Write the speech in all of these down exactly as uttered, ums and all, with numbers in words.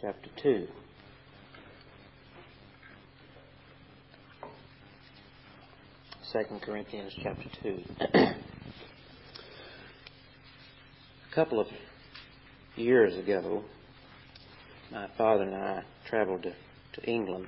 chapter two. Second Corinthians chapter two. A couple of years ago, my father and I traveled to, to England,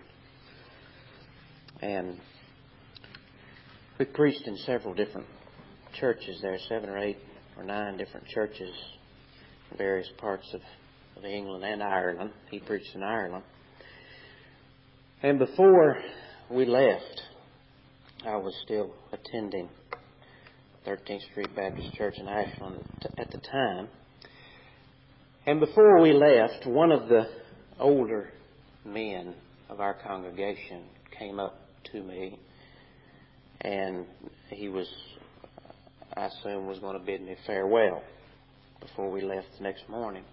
and we preached in several different churches there, seven or eight or nine different churches in various parts of, of England and Ireland. He preached in Ireland. And before we left, I was still attending thirteenth Street Baptist Church in Ashland at the time. And before we left, one of the older men of our congregation came up to me, and he was, I assume, was going to bid me farewell before we left the next morning.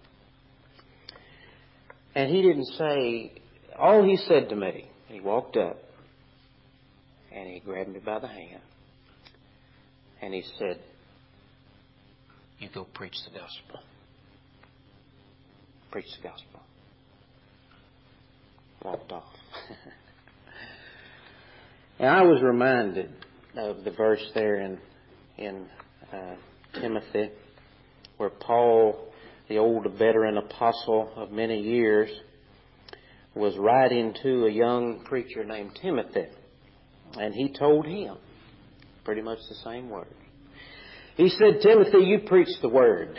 And he didn't say, all he said to me, he walked up, and he grabbed me by the hand. And he said, "You go preach the gospel. Preach the gospel." Walked off. And I was reminded of the verse there in, in uh, Timothy, where Paul, the old veteran apostle of many years, was writing to a young preacher named Timothy. And he told him pretty much the same words. He said, "Timothy, you preach the word,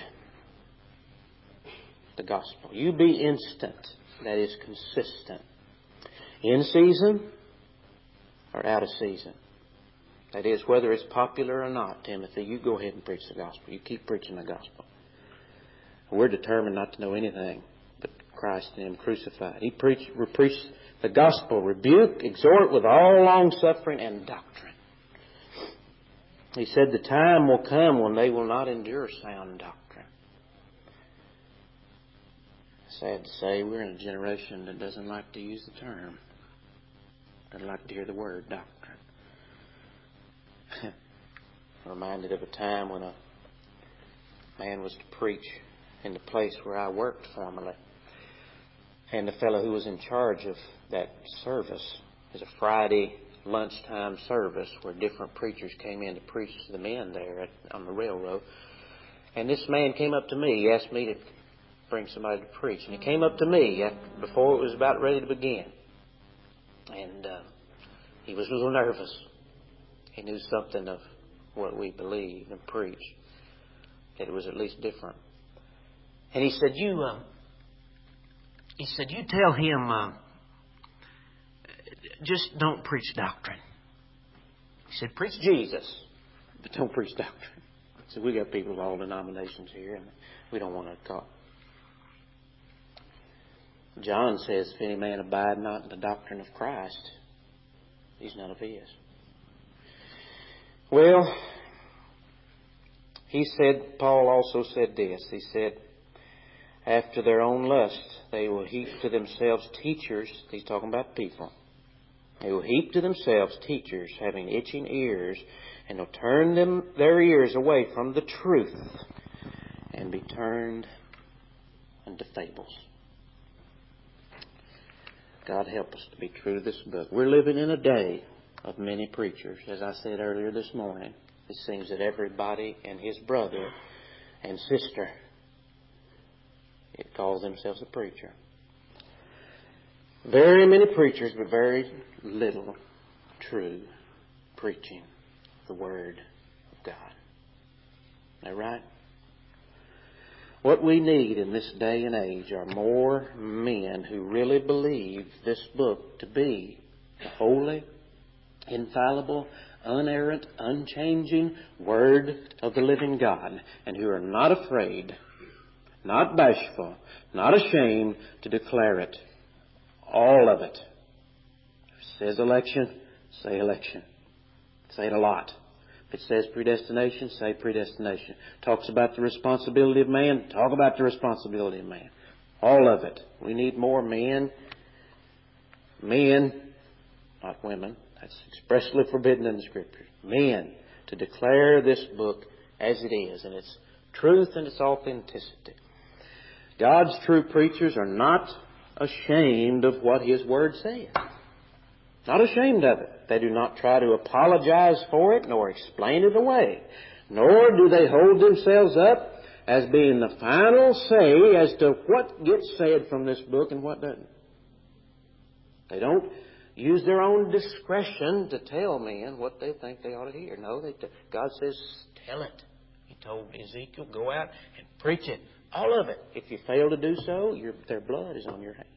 the gospel. You be instant, that is consistent, in season or out of season. That is, whether it's popular or not, Timothy, you go ahead and preach the gospel. You keep preaching the gospel." We're determined not to know anything but Christ and Him crucified. He preached, preached the gospel, rebuke, exhort with all long suffering and doctrine. He said the time will come when they will not endure sound doctrine. Sad to say, we're in a generation that doesn't like to use the term. Doesn't like to hear the word doctrine. Reminded of a time when a man was to preach in the place where I worked formerly. And the fellow who was in charge of that service is a Friday lunchtime service where different preachers came in to preach to the men there at, on the railroad. And this man came up to me. He asked me to bring somebody to preach. And he came up to me before it was about ready to begin. And uh, he was a little nervous. He knew something of what we believed and preached, that it was at least different. And he said, you... Uh, He said, "You tell him, uh, just don't preach doctrine." He said, "Preach Jesus, but don't preach doctrine." So we got people of all denominations here, and we don't want to talk. John says, "If any man abide not in the doctrine of Christ, he's none of his." Well, he said, Paul also said this. He said, "After their own lust, they will heap to themselves teachers." He's talking about people. "They will heap to themselves teachers having itching ears, and will turn them their ears away from the truth and be turned into fables." God help us to be true to this book. We're living in a day of many preachers. As I said earlier this morning, it seems that everybody and his brother and sister, it calls themselves a preacher. Very many preachers, but very little true preaching of the Word of God. Isn't that right? What we need in this day and age are more men who really believe this book to be the holy, infallible, unerrant, unchanging Word of the living God, and who are not afraid, not bashful, not ashamed to declare it. All of it. If it says election, say election. Say it a lot. If it says predestination, say predestination. Talks about the responsibility of man, talk about the responsibility of man. All of it. We need more men. Men, not women. That's expressly forbidden in the Scriptures. Men to declare this book as it is, in its truth and its authenticity. God's true preachers are not ashamed of what His Word says. Not ashamed of it. They do not try to apologize for it nor explain it away. Nor do they hold themselves up as being the final say as to what gets said from this book and what doesn't. They don't use their own discretion to tell men what they think they ought to hear. No, they t- God says, tell it. He told Ezekiel, go out and preach it. All of it. If you fail to do so, your, their blood is on your hands.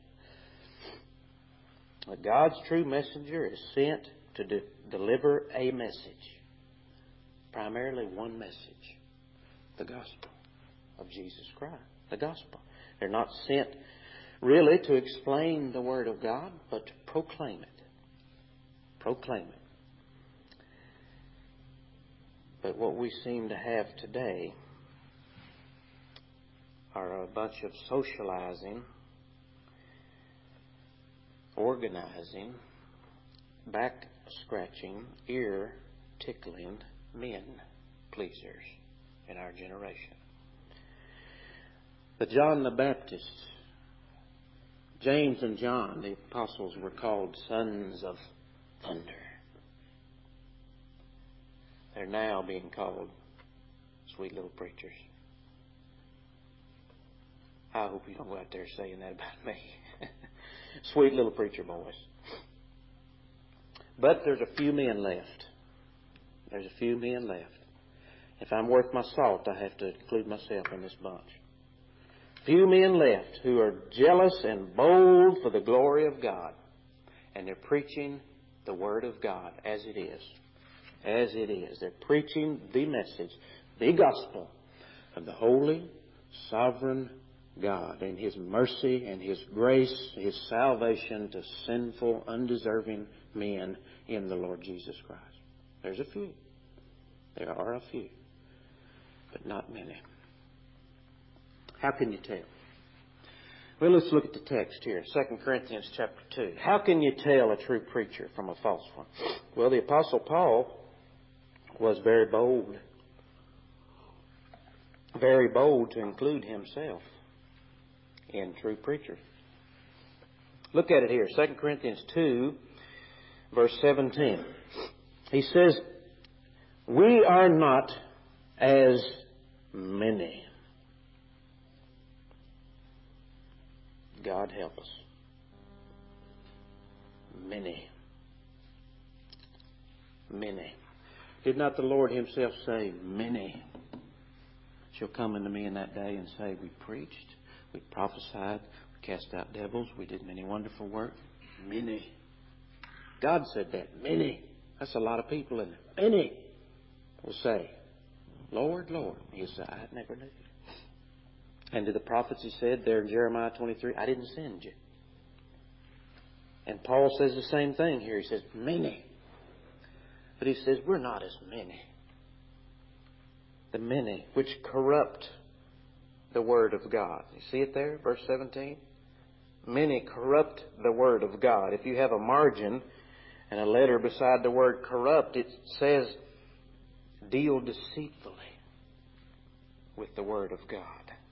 But God's true messenger is sent to de- deliver a message. Primarily one message. The gospel of Jesus Christ. The gospel. They're not sent really to explain the Word of God, but to proclaim it. Proclaim it. But what we seem to have today are a bunch of socializing, organizing, back-scratching, ear-tickling men pleasers in our generation. But John the Baptist, James and John, the apostles, were called sons of thunder. They're now being called sweet little preachers. I hope you don't go out there saying that about me. Sweet little preacher boys. But there's a few men left. There's a few men left. If I'm worth my salt, I have to include myself in this bunch. Few men left who are jealous and bold for the glory of God. And they're preaching the Word of God as it is. As it is. They're preaching the message, the gospel of the holy, sovereign God and His mercy and His grace, His salvation to sinful, undeserving men in the Lord Jesus Christ. There's a few. There are a few. But not many. How can you tell? Well, let's look at the text here, Second Corinthians chapter two. How can you tell a true preacher from a false one? Well, the Apostle Paul was very bold. Very bold to include himself in true preachers. Look at it here, Second Corinthians two, verse seventeen. He says, we are not as many. God help us. Many. Many. Did not the Lord Himself say, many shall come unto me in that day and say, we preached, we prophesied, we cast out devils, we did many wonderful works. Many. God said that. Many. That's a lot of people in there. Many will say, Lord, Lord. He'll say, I never knew you. And to the prophets He said there in Jeremiah twenty-three, I didn't send you. And Paul says the same thing here. He says, many. But he says, we're not as many. The many which corrupt the Word of God. You see it there, verse seventeen? Many corrupt the Word of God. If you have a margin and a letter beside the word corrupt, it says, deal deceitfully with the Word of God.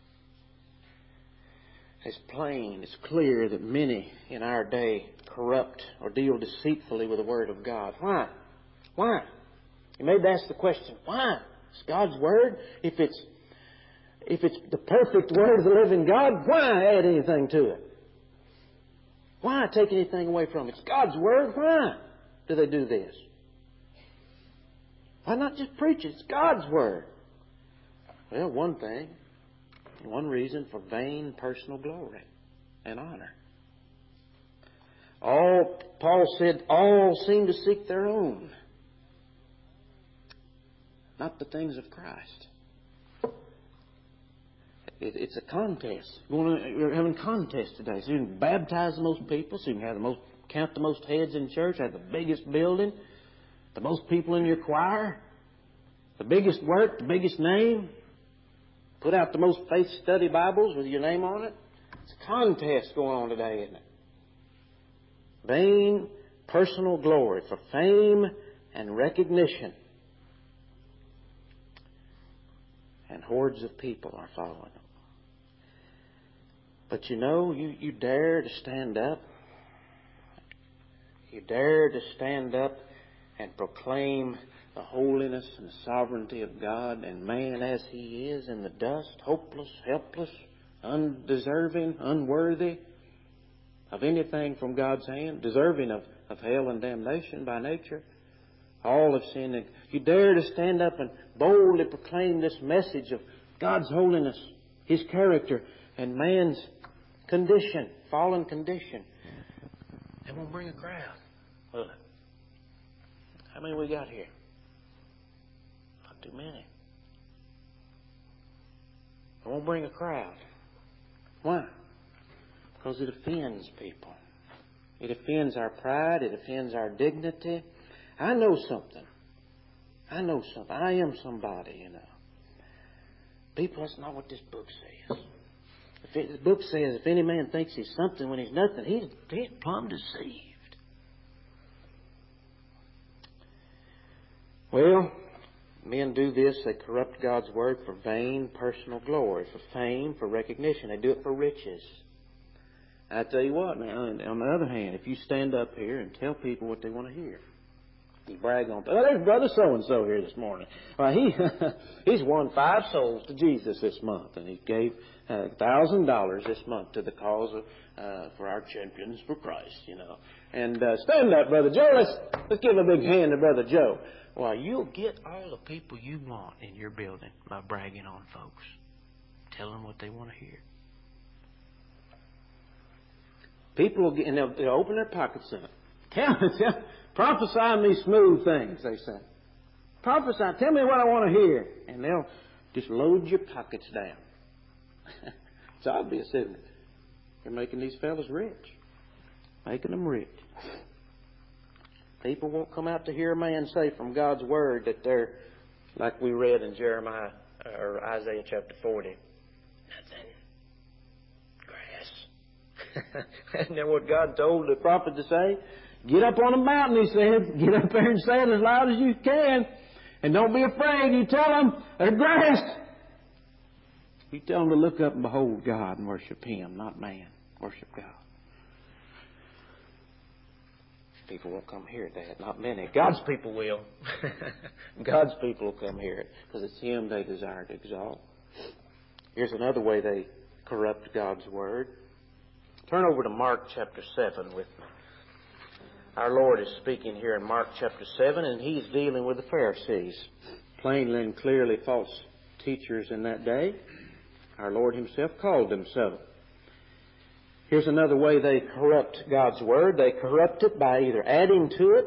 It's plain, it's clear that many in our day corrupt or deal deceitfully with the Word of God. Why? Why? You may ask the question, why? It's God's Word. If it's if it's the perfect Word of the living God, why add anything to it? Why take anything away from it? It's God's Word. Why do they do this? Why not just preach it? It's God's Word. Well, one thing, one reason for vain personal glory and honor. All, Paul said, all seem to seek their own, not the things of Christ. It, it's a contest. We're having a contest today. So you can baptize the most people, so you can have the most, count the most heads in church, have the biggest building, the most people in your choir, the biggest work, the biggest name, put out the most faith study Bibles with your name on it. It's a contest going on today, isn't it? Vain personal glory for fame and recognition. And hordes of people are following them. But you know, you, you dare to stand up. You dare to stand up and proclaim the holiness and sovereignty of God and man as he is in the dust, hopeless, helpless, undeserving, unworthy of anything from God's hand, deserving of, of hell and damnation by nature. All have sinned. And you dare to stand up and boldly proclaim this message of God's holiness, His character, and man's condition, fallen condition. And we'll bring a crowd. Look, how many we got here? Not too many. It won't bring a crowd. Why? Because it offends people. It offends our pride. It offends our dignity. I know something. I know something. I am somebody, you know. People, that's not what this book says. If it, the book says, if any man thinks he's something when he's nothing, he's, he's plumb deceived. Well, men do this. They corrupt God's word for vain personal glory, for fame, for recognition. They do it for riches. I tell you what, now, on the other hand, if you stand up here and tell people what they want to hear, you brag on, oh, there's Brother So-and-so here this morning. Well, he, he's won five souls to Jesus this month, and he gave a uh, thousand dollars this month to the cause of, uh, for our champions for Christ, you know. And uh, stand up, Brother Joe. Let's, let's give a big hand to Brother Joe. Well, you'll get all the people you want in your building by bragging on folks. Tell them what they want to hear. People will get, and they'll, they'll open their pockets up. Tell, tell, prophesy me smooth things, they say. Prophesy, tell me what I want to hear. And they'll just load your pockets down. It's obvious, isn't it? You're making these fellas rich. Making them rich. People won't come out to hear a man say from God's Word that they're, like we read in Jeremiah or Isaiah chapter forty, nothing. Grass. Isn't that what God told the prophet to say? Get up on a mountain, he said. Get up there and say it as loud as you can. And don't be afraid. You tell them they're grass. You tell them to look up and behold God and worship Him, not man. Worship God. People won't come hear that. Not many. God's people will. God's people will come hear it because it's Him they desire to exalt. Here's another way they corrupt God's Word. Turn over to Mark chapter seven with me. Our Lord is speaking here in Mark chapter seven, and He's dealing with the Pharisees. Plainly and clearly false teachers in that day. Our Lord Himself called them so. Here's another way they corrupt God's Word. They corrupt it by either adding to it,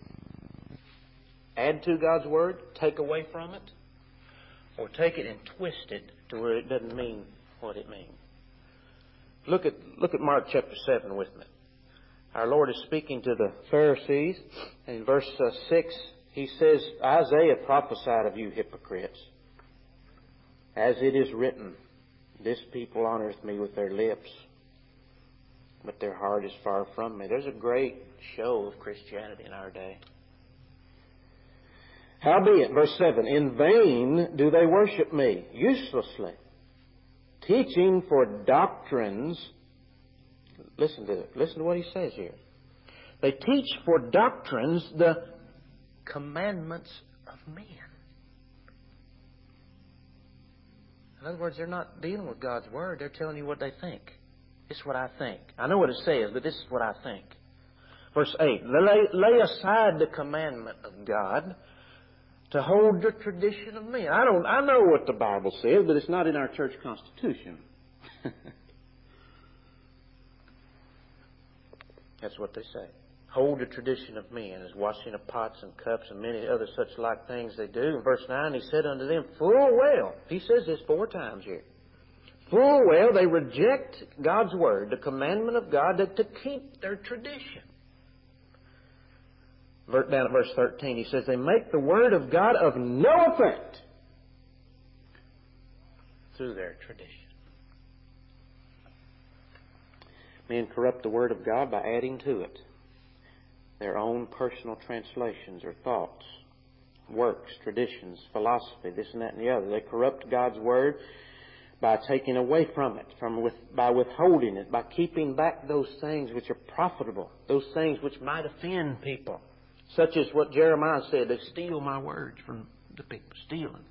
add to God's Word, take away from it, or take it and twist it to where it doesn't mean what it means. Look at, look at Mark chapter seven with me. Our Lord is speaking to the Pharisees. In verse uh, six, He says, Isaiah prophesied of you hypocrites. As it is written, this people honoreth me with their lips, but their heart is far from me. There's a great show of Christianity in our day. Howbeit, verse seven, in vain do they worship me, uselessly, teaching for doctrines. Listen to it. Listen to what he says here. They teach for doctrines the commandments of men. In other words, they're not dealing with God's Word. They're telling you what they think. This is what I think. I know what it says, but this is what I think. Verse eight, lay, lay aside the commandment of God to hold the tradition of men. I don't. I know what the Bible says, but it's not in our church constitution. That's what they say. Hold the tradition of men as washing of pots and cups and many other such like things they do. In verse nine, He said unto them, full well. He says this four times here. Full well they reject God's Word, the commandment of God, that to keep their tradition. Down at verse thirteen, He says, they make the Word of God of no effect through their tradition. Men corrupt the Word of God by adding to it their own personal translations or thoughts, works, traditions, philosophy, this and that and the other. They corrupt God's Word by taking away from it, from with, by withholding it, by keeping back those things which are profitable, those things which might offend people, such as what Jeremiah said, they steal my words from the people, stealing.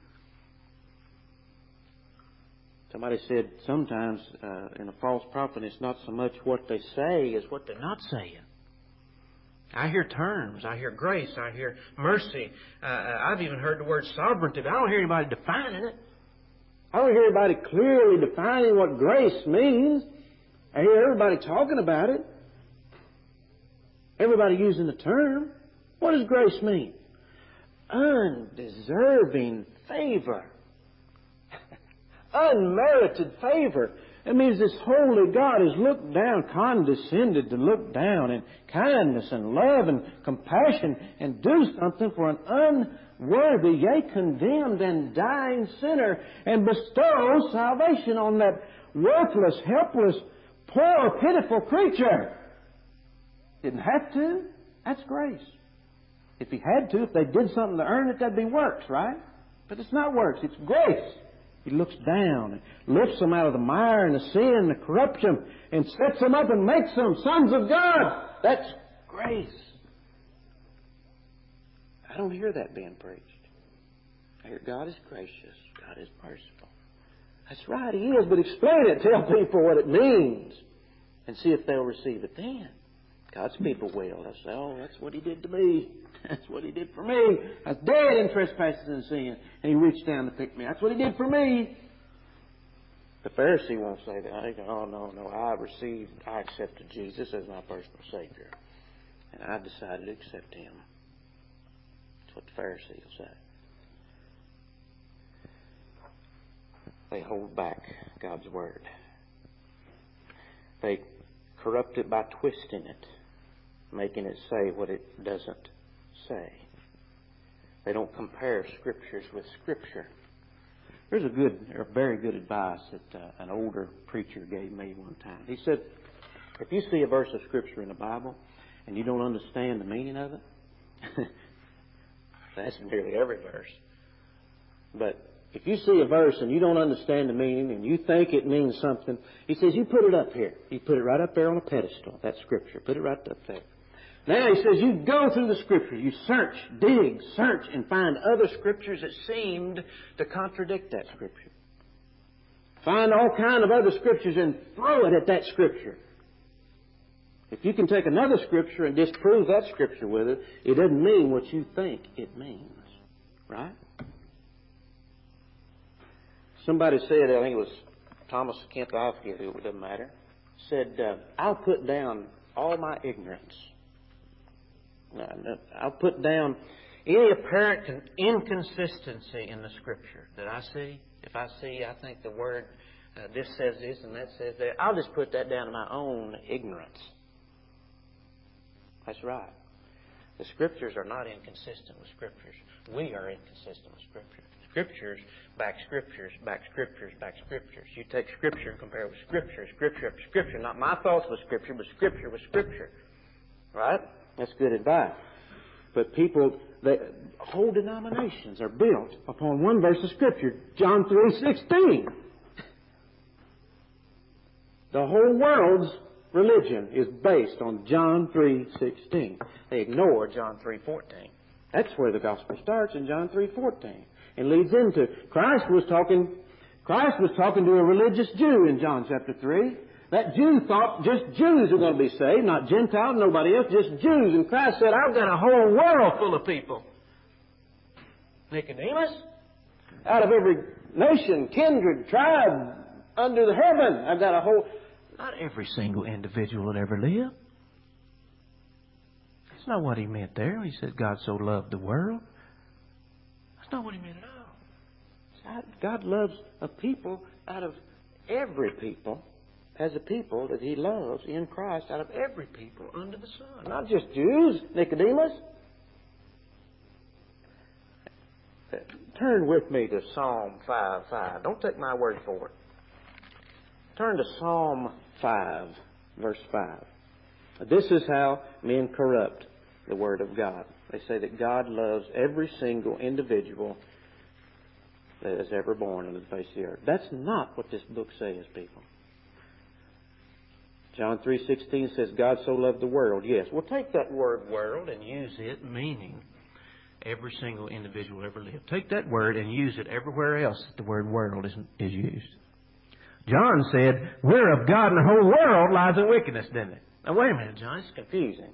Somebody said sometimes uh, in a false prophet, it's not so much what they say as what they're not saying. I hear terms. I hear grace. I hear mercy. Uh, I've even heard the word sovereignty, but I don't hear anybody defining it. I don't hear anybody clearly defining what grace means. I hear everybody talking about it. Everybody using the term. What does grace mean? Undeserving favor. Unmerited favor. It means this holy God has looked down, condescended to look down in kindness and love and compassion and do something for an unworthy, yea, condemned and dying sinner and bestow salvation on that worthless, helpless, poor, pitiful creature. Didn't have to. That's grace. If He had to, if they did something to earn it, that'd be works, right? But it's not works. It's grace. He looks down and lifts them out of the mire and the sin and the corruption and sets them up and makes them sons of God. That's grace. I don't hear that being preached. I hear God is gracious. God is merciful. That's right, He is, but explain it. Tell people what it means and see if they'll receive it then. God's people will. They'll say, oh, that's what He did to me. That's what He did for me. I was dead in trespasses and sin, and He reached down to pick me. That's what He did for me. The Pharisee won't say that. They go, oh, no, no, I received, I accepted Jesus as my personal Savior, and I decided to accept Him. That's what the Pharisee will say. They hold back God's Word. They corrupt it by twisting it, making it say what it doesn't say. They don't compare Scriptures with Scripture. There's a good, or very good advice that uh, an older preacher gave me one time. He said, if you see a verse of Scripture in the Bible and you don't understand the meaning of it, that's nearly every verse. But if you see a verse and you don't understand the meaning and you think it means something, he says, you put it up here. You put it right up there on a pedestal, that Scripture. Put it right up there. Now, he says, you go through the Scripture. You search, dig, search, and find other Scriptures that seemed to contradict that Scripture. Find all kind of other Scriptures and throw it at that Scripture. If you can take another Scripture and disprove that Scripture with it, it doesn't mean what you think it means. Right? Somebody said, I think it was Thomas Kent, I forget who, it doesn't matter, said, uh, I'll put down all my ignorance. I'll put down any apparent inconsistency in the Scripture that I see. If I see, I think the Word, uh, this says this and that says that, I'll just put that down to my own ignorance. That's right. The Scriptures are not inconsistent with Scriptures. We are inconsistent with Scripture. Scriptures back Scriptures, back Scriptures, back Scriptures. You take Scripture and compare it with Scripture, Scripture after Scripture. Not my thoughts with Scripture, but Scripture with Scripture. Right? That's good advice. But people, they, whole denominations are built upon one verse of Scripture, John three sixteen. The whole world's religion is based on John three sixteen. They ignore John three fourteen. That's where the gospel starts, in John three fourteen. And leads into, Christ was talking, Christ was talking to a religious Jew in John chapter three. That Jew thought just Jews were going to be saved, not Gentiles, nobody else, just Jews. And Christ said, I've got a whole world full of people. Nicodemus, out of every nation, kindred, tribe, under the heaven, I've got a whole... Not every single individual would ever live. That's not what he meant there. He said God so loved the world. That's not what he meant at all. God loves a people out of every people, as a people that He loves in Christ out of every people under the sun. Not just Jews, Nicodemus. Turn with me to Psalm five five. Don't take my word for it. Turn to Psalm five, verse five. This is how men corrupt the Word of God. They say that God loves every single individual that is ever born on the face of the earth. That's not what this book says, people. John three sixteen says, God so loved the world. Yes. Well, take that word world and use it meaning every single individual ever lived. Take that word and use it everywhere else that the word world is, is used. John said, we're of God and the whole world lies in wickedness, didn't it? Now, wait a minute, John. It's confusing.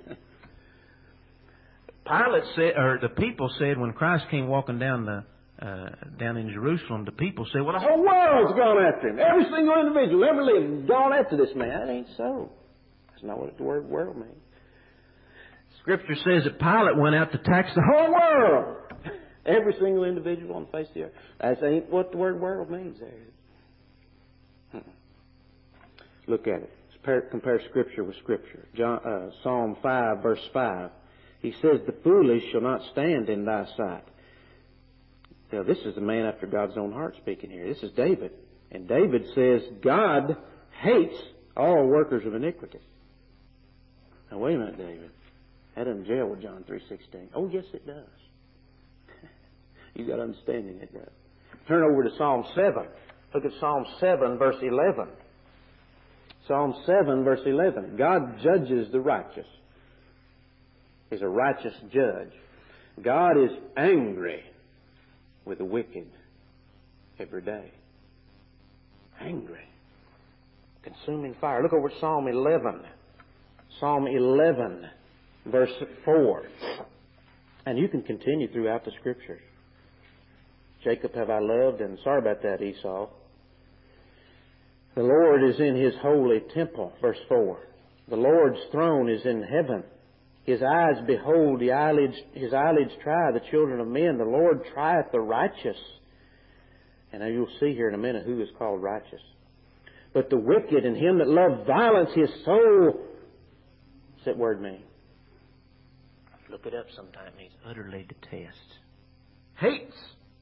Pilate said, or the people said when Christ came walking down the uh, down in Jerusalem, the people said, well, the whole world's gone after him. Every single individual ever lived has gone after this man. That ain't so. That's not what the word world means. Scripture says that Pilate went out to tax the whole world. Every single individual on the face of the earth. That ain't what the word world means there. Look at it. Compare, compare Scripture with Scripture. John, uh, Psalm five, verse five. He says, the foolish shall not stand in thy sight. Now, this is a man after God's own heart speaking here. This is David. And David says, God hates all workers of iniquity. Now, wait a minute, David. That doesn't jail with John three sixteen. Oh, yes, it does. You've got understanding it does. Turn over to Psalm seven. Look at Psalm seven, verse eleven. Psalm seven, verse eleven. God judges the righteous. He's a righteous judge. God is angry with the wicked every day. Angry. Consuming fire. Look over Psalm eleven. Psalm eleven, verse four. And you can continue throughout the Scriptures. Jacob have I loved, and sorry about that, Esau. The Lord is in His holy temple, verse four. The Lord's throne is in heaven. His eyes behold the eyelids, His eyelids try the children of men. The Lord trieth the righteous. And now you'll see here in a minute who is called righteous. But the wicked and him that loveth violence, his soul, what's that word mean? Look it up sometime. It means utterly detests. Hates.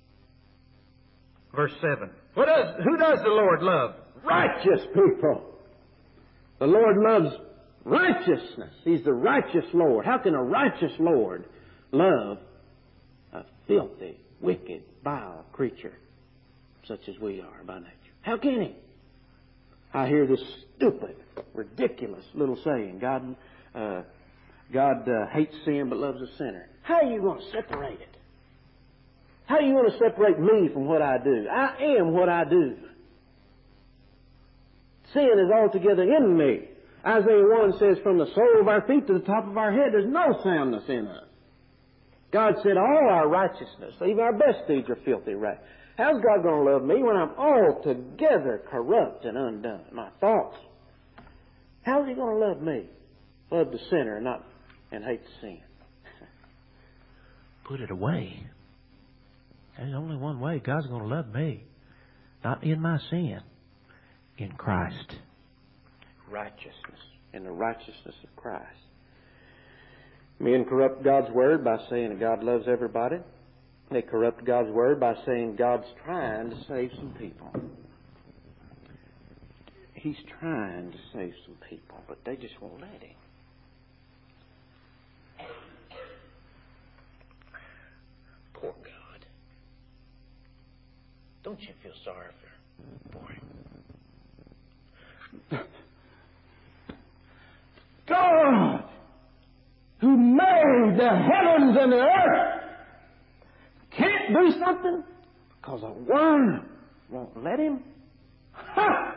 Verse seven. What does, who does the Lord love? Righteous people. The Lord loves righteousness. He's the righteous Lord. How can a righteous Lord love a filthy, wicked, vile creature such as we are by nature? How can He? I hear this stupid, ridiculous little saying, God uh, God uh, hates sin but loves a sinner. How are you going to separate it? How are you going to separate me from what I do? I am what I do. Sin is altogether in me. Isaiah one says, from the sole of our feet to the top of our head, there's no soundness in us. God said all our righteousness, even our best deeds, are filthy right. How's God going to love me when I'm altogether corrupt and undone? My thoughts. How's He going to love me? Love the sinner and not and hate the sin. Put it away. There's only one way God's going to love me. Not in my sin. In Christ. Righteousness. In the righteousness of Christ. Men corrupt God's Word by saying that God loves everybody. They corrupt God's Word by saying God's trying to save some people. He's trying to save some people, but they just won't let Him. Poor God. Don't you feel sorry for boy? God, who made the heavens and the earth, can't do something because a worm won't let Him? Ha!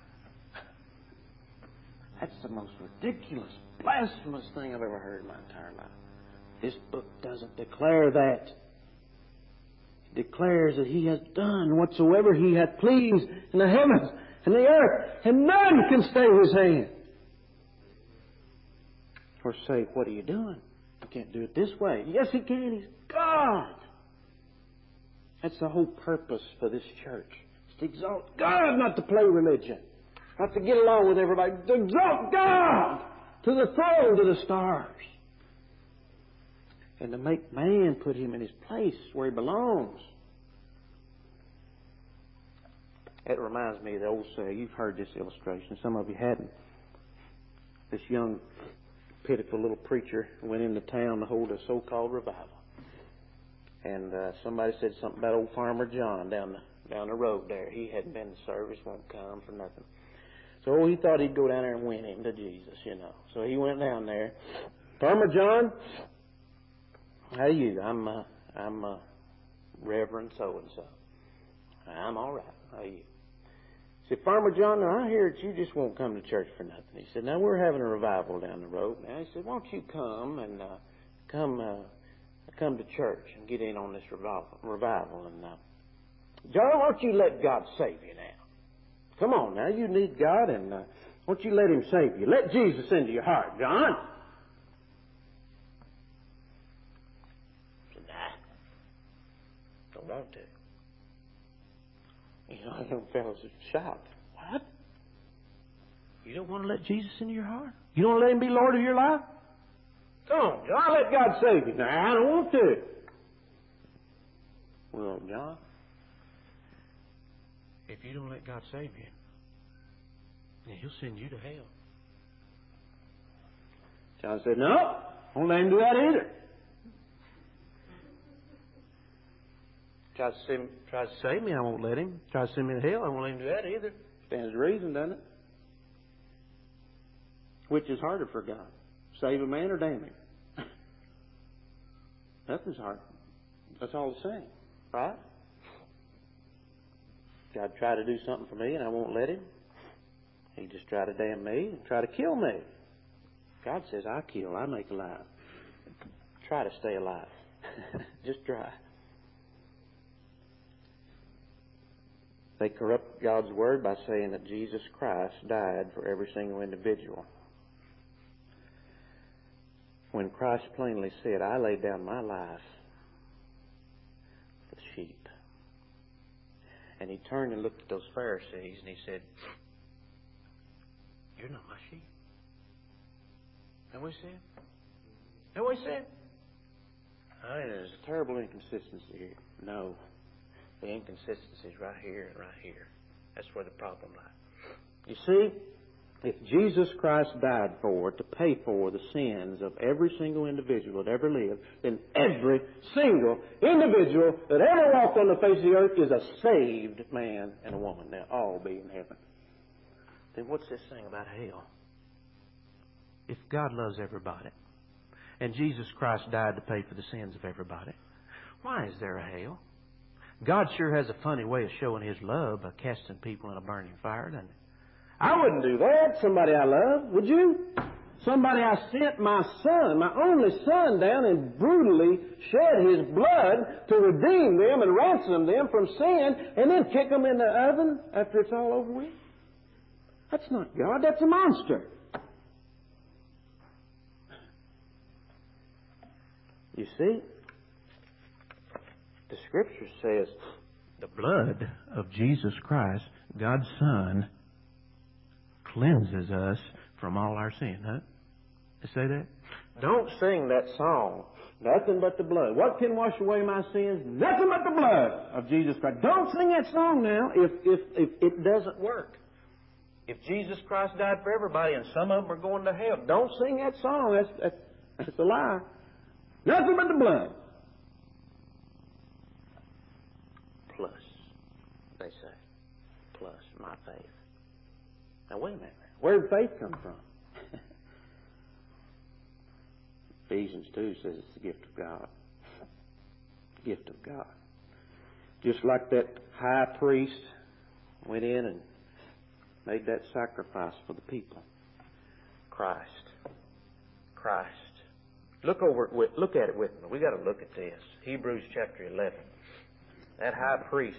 That's the most ridiculous, blasphemous thing I've ever heard in my entire life. This book doesn't declare that. It declares that He has done whatsoever He hath pleased in the heavens and the earth, and none can stay His hand. Or say, what are you doing? You can't do it this way. Yes, He can. He's God. That's the whole purpose for this church. It's to exalt God, not to play religion. Not to get along with everybody. To exalt God to the throne, to the stars. And to make man put him in his place where he belongs. It reminds me of the old saying. You've heard this illustration. Some of you hadn't. This young, pitiful little preacher went into town to hold a so-called revival. And uh, somebody said something about old Farmer John down the, down the road there. He hadn't been to service, won't come for nothing. So he thought he'd go down there and win him to Jesus, you know. So he went down there. Farmer John, how are you? I'm, uh, I'm uh, Reverend so-and-so. I'm all right. How are you? He said, Farmer John, now I hear that you just won't come to church for nothing. He said, now we're having a revival down the road. Now he said, won't you come and uh, come uh, come to church and get in on this revival? revival and uh, John, won't you let God save you now? Come on now, you need God, and uh, won't you let Him save you? Let Jesus into your heart, John. He said, nah, don't want to. You know, them fellows are shocked. What? You don't want to let Jesus into your heart? You don't want to let Him be Lord of your life? Come on, John, let God save you. Now, I don't want to. Well, John, if you don't let God save you, then He'll send you to hell. John said, no, I won't let Him do that either. Tries to, send, tries to save me, I won't let Him. Tries to send me to hell, I won't let Him do that either. Stands to reason, doesn't it? Which is harder for God? Save a man or damn him? Nothing's hard. That's all the same, right? God tried to do something for me and I won't let Him. He just tried to damn me and try to kill me. God says, I kill, I make alive. Try to stay alive. Just try. They corrupt God's Word by saying that Jesus Christ died for every single individual, when Christ plainly said, I laid down my life for the sheep. And He turned and looked at those Pharisees and He said, you're not my sheep. Is that what He said? Is that what He said? Oh, there's a terrible inconsistency here. No. The inconsistency is right here and right here. That's where the problem lies. You see, if Jesus Christ died for, to pay for the sins of every single individual that ever lived, then every single individual that ever walked on the face of the earth is a saved man and a woman. They'll all be in heaven. Then what's this thing about hell? If God loves everybody, and Jesus Christ died to pay for the sins of everybody, why is there a hell? God sure has a funny way of showing His love by casting people in a burning fire, doesn't He? I wouldn't do that. Somebody I love, would you? Somebody I sent my son, my only son, down and brutally shed his blood to redeem them and ransom them from sin, and then kick them in the oven after it's all over with? That's not God. That's a monster. You see? The Scripture says the blood of Jesus Christ, God's Son, cleanses us from all our sin. Huh? You say that? Don't sing that song. Nothing but the blood. What can wash away my sins? Nothing but the blood of Jesus Christ. Don't sing that song now if, if, if it doesn't work. If Jesus Christ died for everybody and some of them are going to hell, don't sing that song. That's, that's, that's a lie. Nothing but the blood. Plus, they say, plus my faith. Now wait a minute. Where did faith come from? Ephesians two says it's the gift of God. Gift of God. Just like that high priest went in and made that sacrifice for the people. Christ. Christ. Look over it with, look at it with me. We got to look at this. Hebrews chapter eleven. That high priest.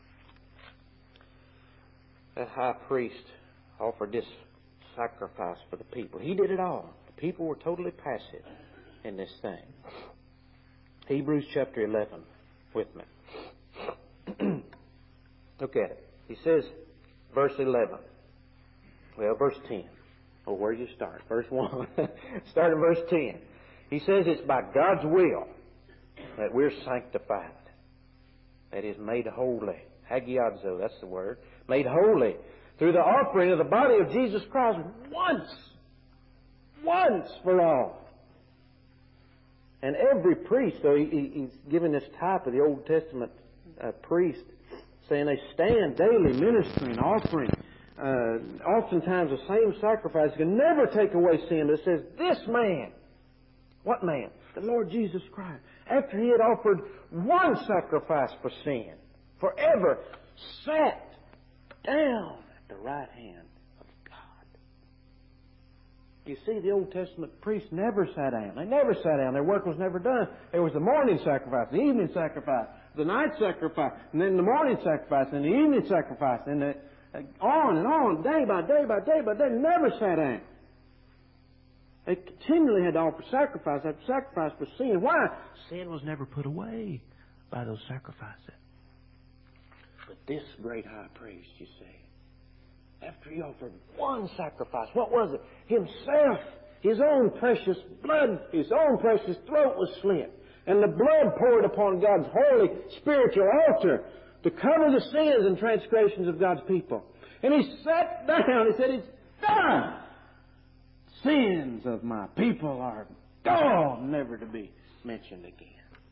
That high priest offered this sacrifice for the people. He did it all. The people were totally passive in this thing. Hebrews chapter eleven with me. Look at it. He says, verse eleven. Well, verse ten. Oh, where do you start? Verse one. Start in verse ten. He says it's by God's will that we're sanctified. That is, made holy. Hagiadzo, that's the word. Made holy through the offering of the body of Jesus Christ once. Once for all. And every priest, so he, he, he's given this type of the Old Testament uh, priest, saying they stand daily ministering, offering, uh, oftentimes the same sacrifice, can never take away sin. But it says, this man, what man? The Lord Jesus Christ, after He had offered one sacrifice for sin, forever, sat down at the right hand of God. You see, the Old Testament priests never sat down. They never sat down. Their work was never done. There was the morning sacrifice, the evening sacrifice, the night sacrifice, and then the morning sacrifice, and the evening sacrifice, and the, uh, on and on, day by day by day by day. They never sat down. They continually had to offer sacrifice after sacrifice for sin. Why? Sin was never put away by those sacrifices. But this great high priest, you see, after he offered one sacrifice, what was it? Himself, his own precious blood, his own precious throat was slit, and the blood poured upon God's holy spiritual altar to cover the sins and transgressions of God's people. And he sat down and said, it's done. Sins of my people are gone, never to be mentioned again.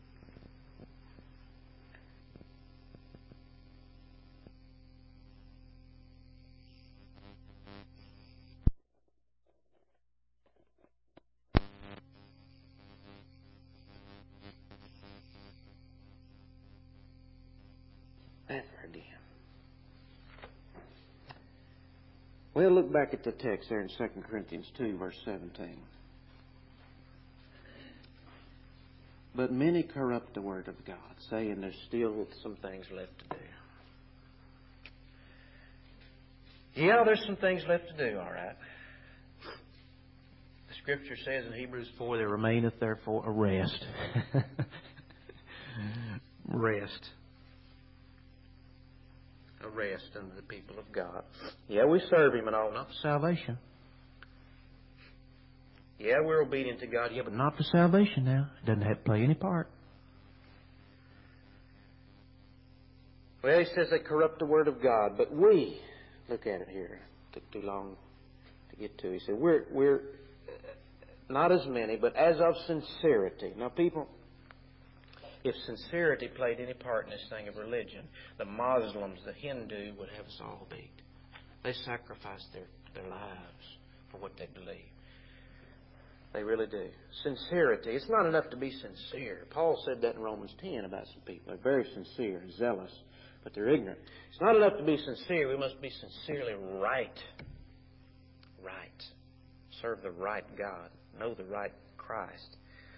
Never again. We'll look back at the text there in Second Corinthians two, verse seventeen. But many corrupt the word of God, saying there's still some things left to do. Yeah, there's some things left to do, all right. The Scripture says in Hebrews four, there remaineth therefore a rest. Rest. A rest unto the people of God. Yeah, we serve Him and all, not for salvation. Yeah, we're obedient to God, yeah, but not for salvation now. It doesn't have to play any part. Well, he says they corrupt the Word of God, but we, look at it here, it took too long to get to. He said, we're, we're not as many, but as of sincerity. Now, people, if sincerity played any part in this thing of religion, the Muslims, the Hindu would have us all beat. They sacrifice their, their lives for what they believe. They really do. Sincerity. It's not enough to be sincere. Paul said that in Romans ten about some people. They're very sincere, zealous, but they're ignorant. It's not enough to be sincere. We must be sincerely right. Right. Serve the right God. Know the right Christ.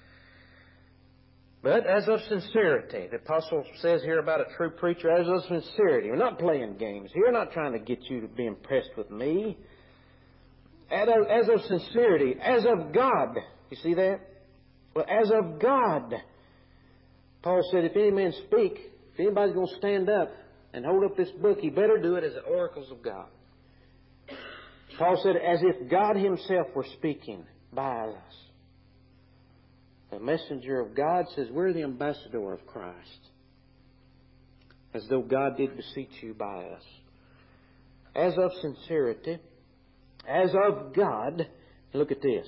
But as of sincerity, the apostle says here about a true preacher, as of sincerity. We're not playing games here. We're not trying to get you to be impressed with me. As of, as of sincerity, as of God. You see that? Well, as of God. Paul said, if any man speak, if anybody's going to stand up and hold up this book, he better do it as the oracles of God. Paul said, as if God Himself were speaking by us. The messenger of God says, we're the ambassador of Christ. As though God did beseech you by us. As of sincerity, as of God, look at this.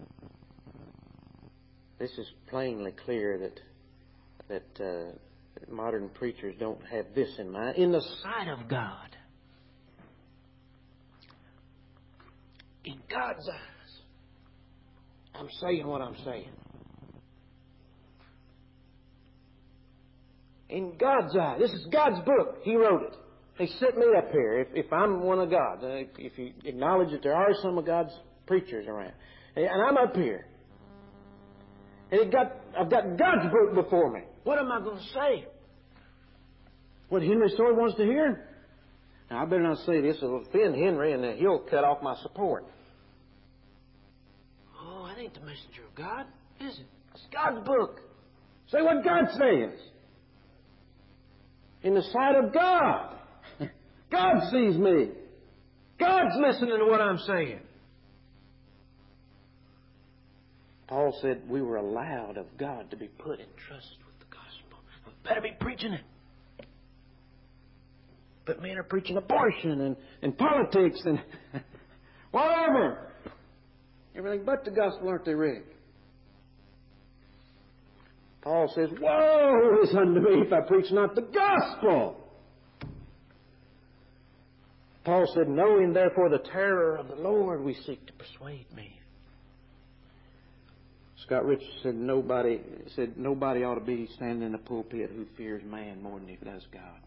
This is plainly clear that that uh, modern preachers don't have this in mind. In the sight of God. In God's eyes. I'm saying what I'm saying. In God's eye. This is God's book. He wrote it. He set me up here. If, if I'm one of God's, if you acknowledge that there are some of God's preachers around, and I'm up here, and it got, I've got God's book before me. What am I going to say? What Henry Sword wants to hear? Now, I better not say this. It'll offend Henry, and he'll cut off my support. Oh, that ain't the messenger of God, is it? It's God's book. Say what God says. In the sight of God. God sees me. God's listening to what I'm saying. Paul said we were allowed of God to be put in trust with the gospel. We better be preaching it. But men are preaching abortion and, and politics and whatever. Everything but the gospel, aren't they, Rick? Paul says, woe is unto me if I preach not the gospel. Paul said, knowing therefore the terror of the Lord, we seek to persuade men. Scott Richardson said nobody said nobody ought to be standing in the pulpit who fears man more than he does God.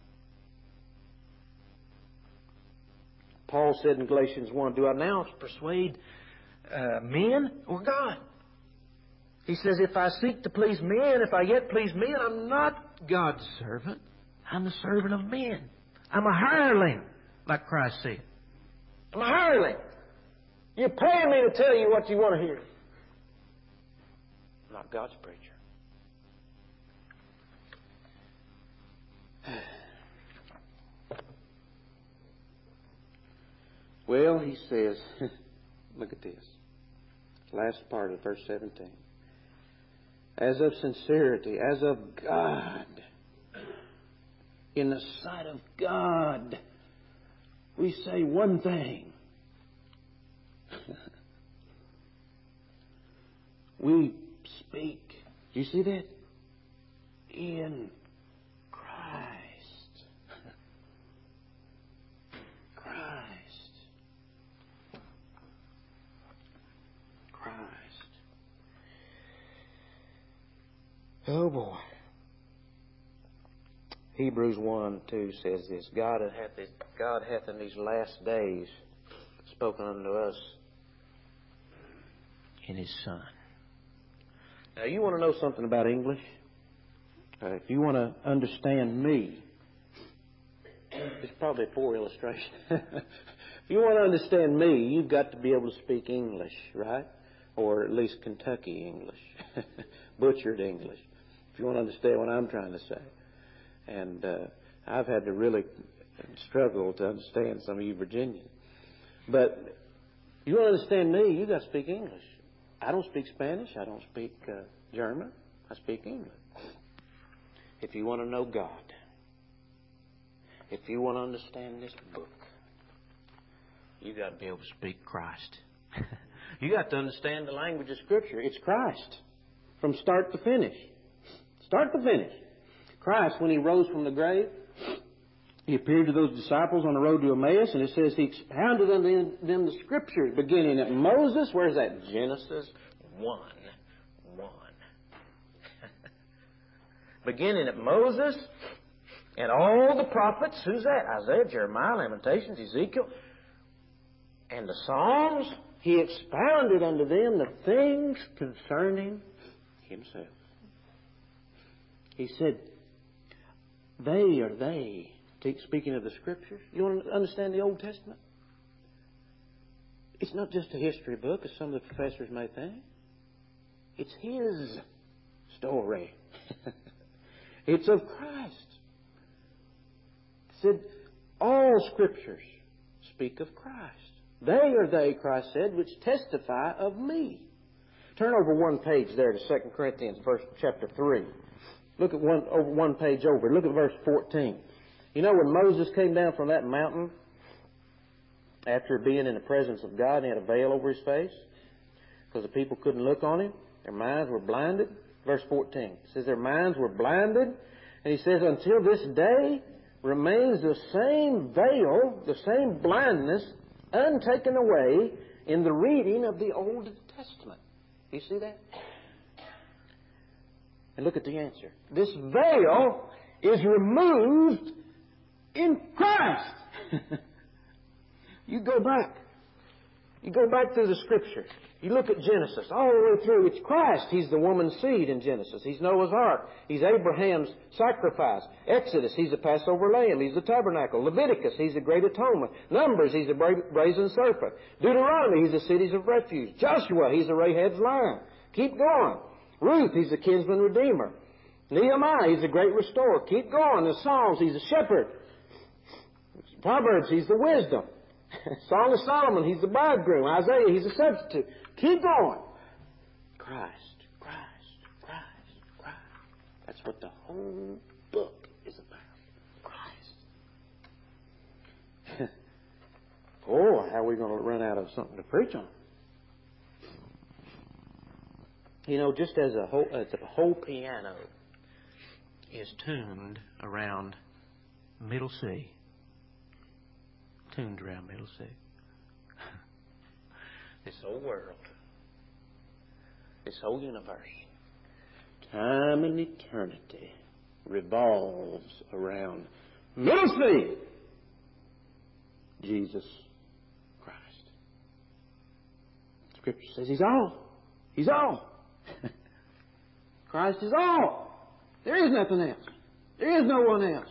Paul said in Galatians one, do I now persuade uh, men or God? He says, if I seek to please men, if I yet please men, I'm not God's servant. I'm the servant of men. I'm a hireling, like Christ said. I'm a hireling. You're paying me to tell you what you want to hear. I'm not God's preacher. Well, he says, look at this. Last part of verse seventeen. As of sincerity, as of God, in the sight of God, we say one thing. We speak. Do you see that? In Christ. Christ. Christ. Oh boy. Hebrews one two says this, God hath, God hath in these last days spoken unto us in His Son. Now you want to know something about English? Uh, if you want to understand me, it's probably a poor illustration. If you want to understand me, you've got to be able to speak English, right? Or at least Kentucky English, butchered English, if you want to understand what I'm trying to say. And uh, I've had to really struggle to understand some of you Virginians. But you want to understand me, you've got to speak English. I don't speak Spanish. I don't speak uh, German. I speak English. If you want to know God, if you want to understand this book, you've got to be able to speak Christ. You got to understand the language of Scripture. It's Christ from start to finish. Start to finish. Christ, when He rose from the grave, He appeared to those disciples on the road to Emmaus, and it says He expounded unto them the Scriptures, beginning at Moses. Where's that? Genesis one. one. Beginning at Moses and all the prophets. Who's that? Isaiah, Jeremiah, Lamentations, Ezekiel, and the Psalms. He expounded unto them the things concerning Himself. He said, they are they. Speaking of the Scriptures, you want to understand the Old Testament? It's not just a history book, as some of the professors may think. It's His story. It's of Christ. It said, all Scriptures speak of Christ. They are they, Christ said, which testify of me. Turn over one page there to Second Corinthians, verse chapter three. Look at one over one page over. Look at verse fourteen. You know when Moses came down from that mountain after being in the presence of God, and he had a veil over his face because the people couldn't look on him. Their minds were blinded. Verse fourteen. It says their minds were blinded. And he says until this day remains the same veil, the same blindness, untaken away in the reading of the Old Testament. You see that? And look at the answer. This veil is removed in Christ. You go back. You go back through the Scriptures. You look at Genesis all the way through. It's Christ. He's the woman's seed in Genesis. He's Noah's Ark. He's Abraham's sacrifice. Exodus, He's the Passover lamb. He's the tabernacle. Leviticus, He's the great atonement. Numbers, He's the brazen serpent. Deuteronomy, He's the cities of refuge. Joshua, He's the Rahab's lion. Keep going. Ruth, He's the kinsman redeemer. Nehemiah, He's the great restorer. Keep going. The Psalms, He's the shepherd. Proverbs, He's the wisdom. Song of Solomon, He's the bridegroom. Isaiah, He's a substitute. Keep going. Christ, Christ, Christ, Christ. That's what the whole book is about. Christ. Oh, how are we going to run out of something to preach on? You know, just as a whole, as a whole piano is tuned around middle C, tuned around middle C. This whole world, this whole universe, time and eternity revolves around middle C, Jesus Christ. Scripture says He's all. He's all. Christ is all. There is nothing else. There is no one else.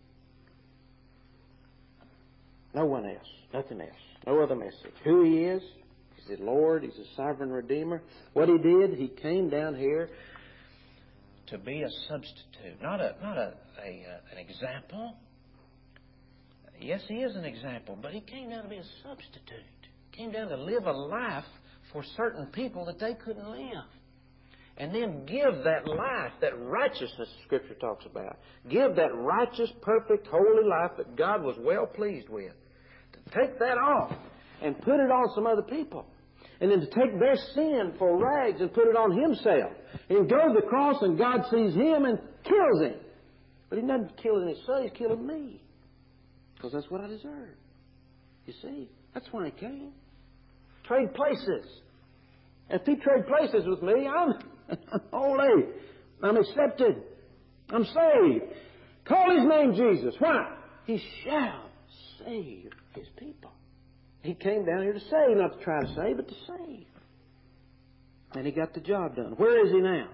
No one else. Nothing else. No other message. Who He is. He's the Lord. He's a sovereign Redeemer. What He did, He came down here to be a substitute. Not a not a, a uh, an example. Yes, He is an example, but He came down to be a substitute. He came down to live a life for certain people that they couldn't live. And then give that life, that righteousness Scripture talks about. Give that righteous, perfect, holy life that God was well pleased with. To take that off and put it on some other people. And then to take their sin for rags and put it on Himself. And go to the cross and God sees Him and kills Him. But He doesn't kill His Son, He's killing me. Because that's what I deserve. You see? That's why He came. Trade places. And if He trade places with me, I'm... I'm holy. I'm accepted. I'm saved. Call His name Jesus. Why? He shall save His people. He came down here to save, not to try to save, but to save. And He got the job done. Where is He now?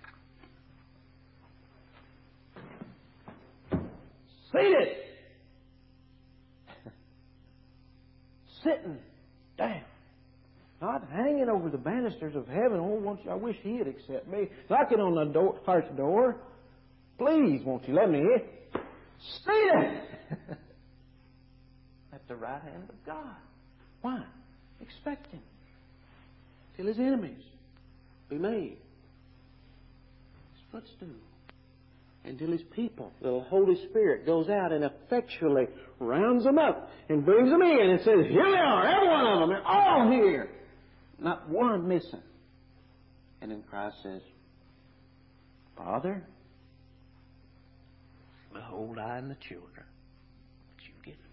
Seated. Sitting down. Not hanging over the banisters of heaven. Oh, won't you, I wish He'd accept me. Knocking on the door, heart's door. Please, won't you let me in? Seated at the right hand of God. Why? Expecting till His enemies be made His footstool. Until His people, the Holy Spirit, goes out and effectually rounds them up and brings them in and says, here they are, every one of them, they're all here. Not one missing. And then Christ says, Father, behold, I and the children that you've given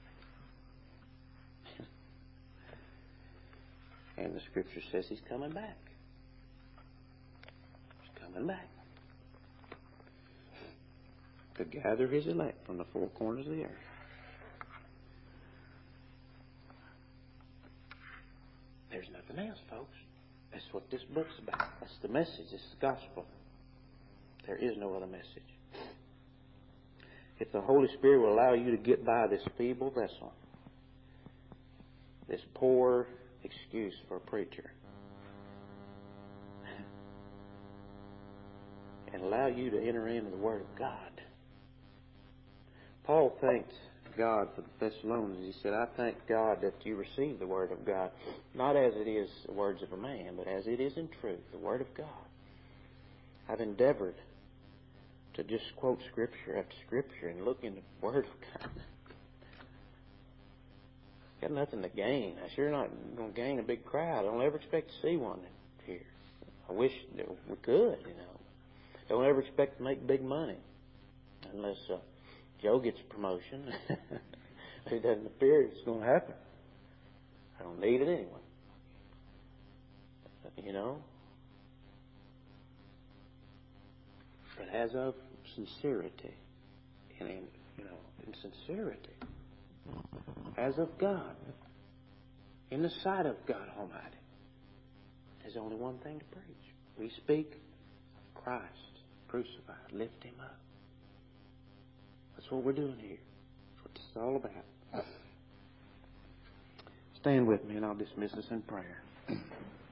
me. And the Scripture says He's coming back. He's coming back to gather His elect from the four corners of the earth. There's nothing else, folks. That's what this book's about. That's the message. It's the gospel. There is no other message. If the Holy Spirit will allow you to get by this feeble vessel, this poor excuse for a preacher, and allow you to enter into the Word of God. Paul thanked God for the Thessalonians. He said, I thank God that you received the Word of God, not as it is the words of a man, but as it is in truth, the Word of God. I've endeavored to just quote Scripture after Scripture and look in the Word of God. Got nothing to gain. I'm sure not going to gain a big crowd. I don't ever expect to see one here. I wish that we could, you know. Don't ever expect to make big money unless uh, Joe gets a promotion. It doesn't appear it's going to happen. I don't need it anyway. You know? But as of sincerity, and in, you know, in sincerity, as of God, in the sight of God Almighty, there's only one thing to preach. We speak of Christ crucified. Lift Him up. That's what we're doing here. That's what this is all about. Stand with me and I'll dismiss us in prayer.